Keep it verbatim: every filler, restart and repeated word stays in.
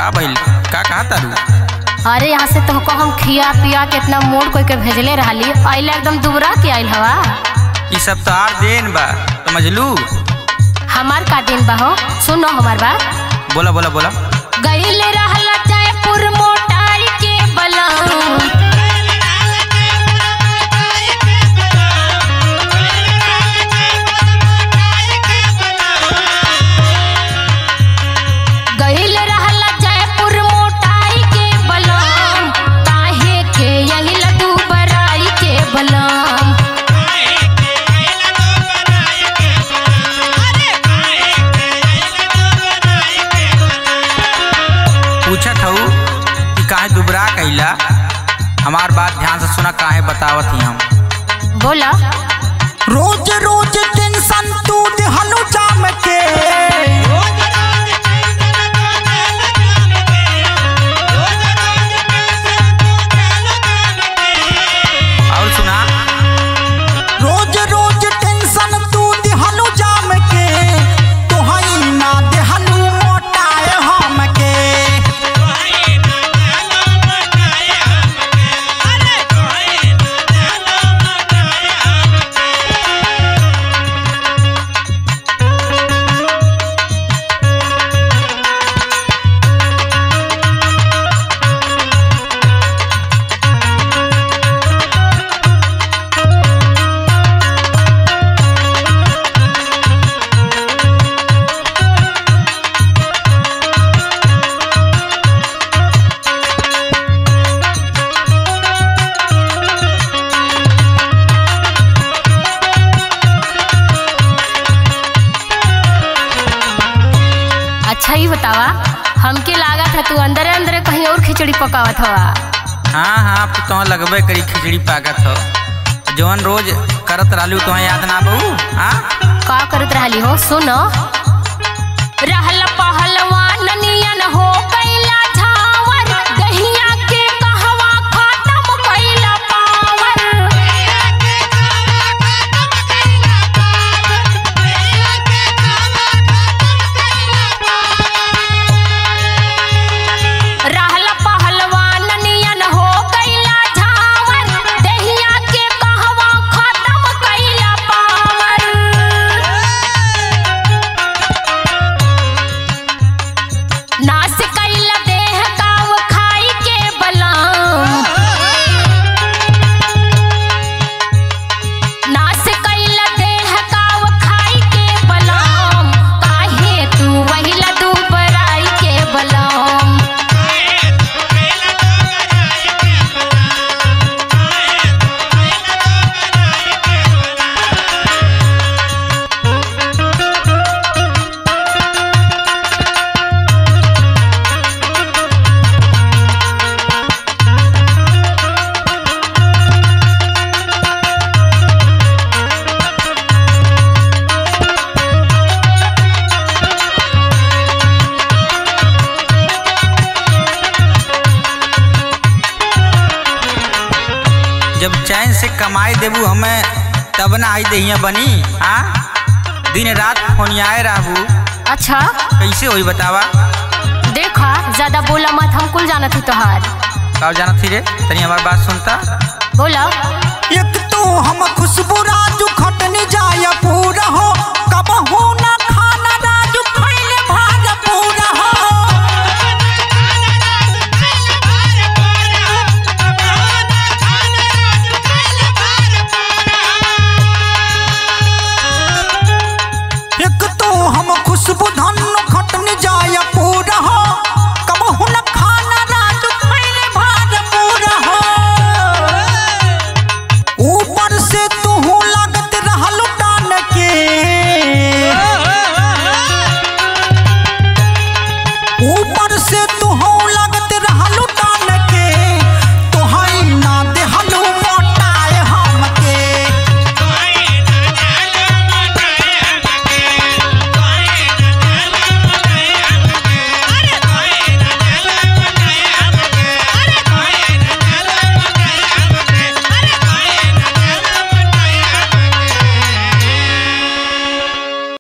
का भइल का कहा तारू? अरे यहाँ से तो हम खिया पिया के इतना मोड़ कोई के भेजले रहली, आइला एकदम दुबरा के आइल हवा। ई सब तो आर देन बा, समझलू? हमार का दिन बा हो, सुनो हमार बात। बोला बोला बोला। गईले रहला जयपुर मोटाई के बलम, गईले रहला जयपुर मोटाई के बलम, काहे के यही लड्डू बराई के बलम। पूछत हूँ कि काहे दुबरा कैला? हमार बात ध्यान से सुना, काहे बतावत ही हम। बोला। रोज रोज टेंशन तू दिहनु जाम के, और सुना। रोज रोज टेंशन तू दिहनु जाम के, तोहई ना दिहनु मोटाए हम के। अच्छा ही बतावा, हमके लागत है तू अंदर अंदर कहीं और खिचड़ी पकावत हवा। हाँ हाँ, अब तो तुम लगबे करी खिचड़ी पाकत हो, जवन रोज करत रहलू तुम याद ना बहू? हाँ का करत रहली हो, सुनो। रहल पहलवान नियन हो कैला झावर, गहिया के कहवा खत्म कैला पावर। रहल पहलवान नियन हो कैला झावर, दहिया के कहवा खत्म कैला पावर। नास कैला देह काव खाई के बलम, नास कैला देह काव खाई के बलम, काहे तू वही लड्डू बराई के बलम। जब चैन से कमाई देबू हमें तब ना आई दहिया बनी। हाँ दिन रात फोनियाए रहबू, अच्छा कैसे होई बतावा? देखा, ज्यादा बोला मत, हम कुल जानत ही तोहार। का जानत थी रे? तनी हमार बात सुनता। बोला। एक तो हम खुशबू राजू खटनी जाय पूरा हो,